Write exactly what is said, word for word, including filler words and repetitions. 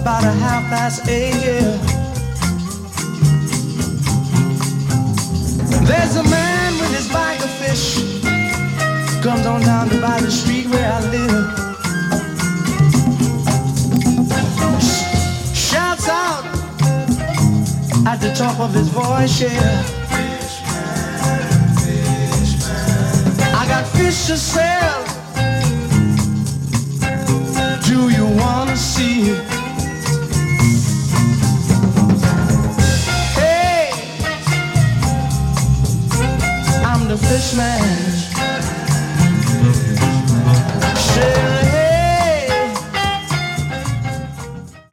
about a half past eight, yeah. There's a man with his bag of fish, comes on down to by the street where I live. Sh- shouts out at the top of his voice, yeah. I got fish to sell. Do you wanna see it?